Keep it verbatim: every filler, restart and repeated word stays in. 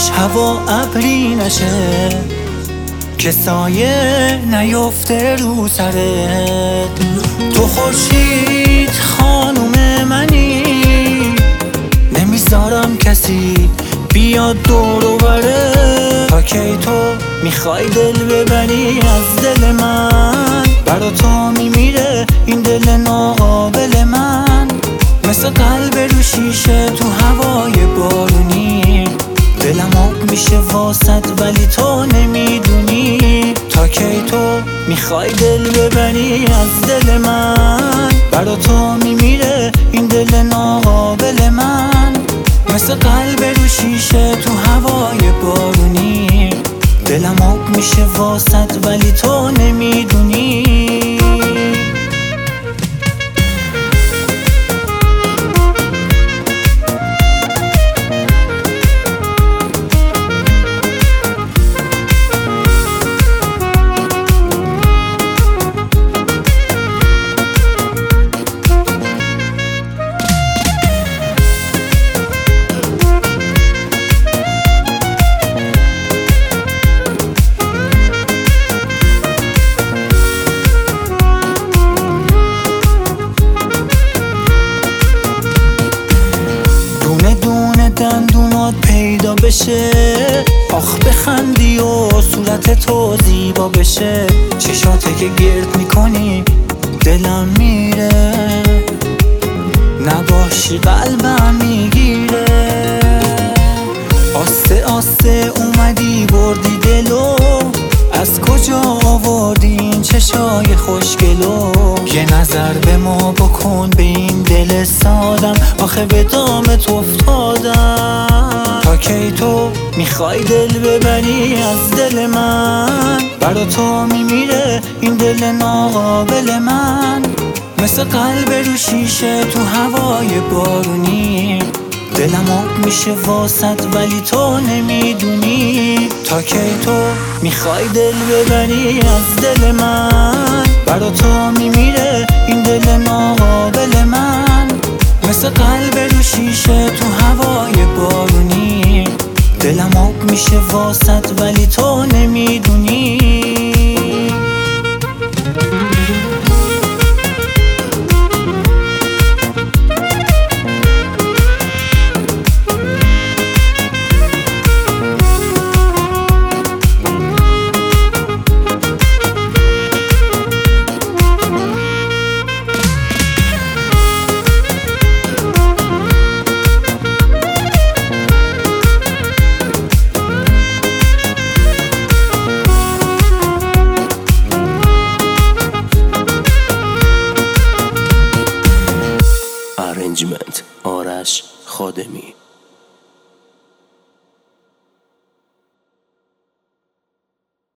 کاش هوا ابری نشه که سایه نیفته رو سرت. تو خورشید خانوم منی، نمیذارم کسی بیاد دور و بره. تا کی تو میخوای دل ببری از دل من؟ برا تو میمیره این دل ناقابل من، مثل قلب رو شیشه تو هوای بارونی. دلم آب میشه واسط ولی تو نمیدونی. تا کی تو میخوای دل ببری از دل من؟ برا تو میمیره این دل ناقابل من، مثل قلب رو شیشه تو هوای بارونی. دلم آب میشه واسط ولی تو نمیدونی. دندونات پیدا بشه، آخ بخندی و صورت تو زیبا بشه. چشاته که گرد میکنی دلم میره، نباشی قلبم میگیره. آسته آسته اومدی بردی دلو، از کجا آوردی این چشای خوشگلو؟ یه نظر به ما بکن به این دل سادم، آخه به دامت افتادم. تا کی تو میخوای دل ببری از دل من؟ برا تو میمیره این دل ناقابل من، مثل قلب رو شیشه تو هوای بارونی. دلم آب میشه واسط ولی تو نمیدونی. تا کی تو میخوای دل ببری از دل من؟ برا تو میمیره این دل ناقابل من، مثل قلب رو شیشه تو هوای بارونی. دلم آب میشه واسط ولی تو نمیدونی. Arrangement آرش خادمی.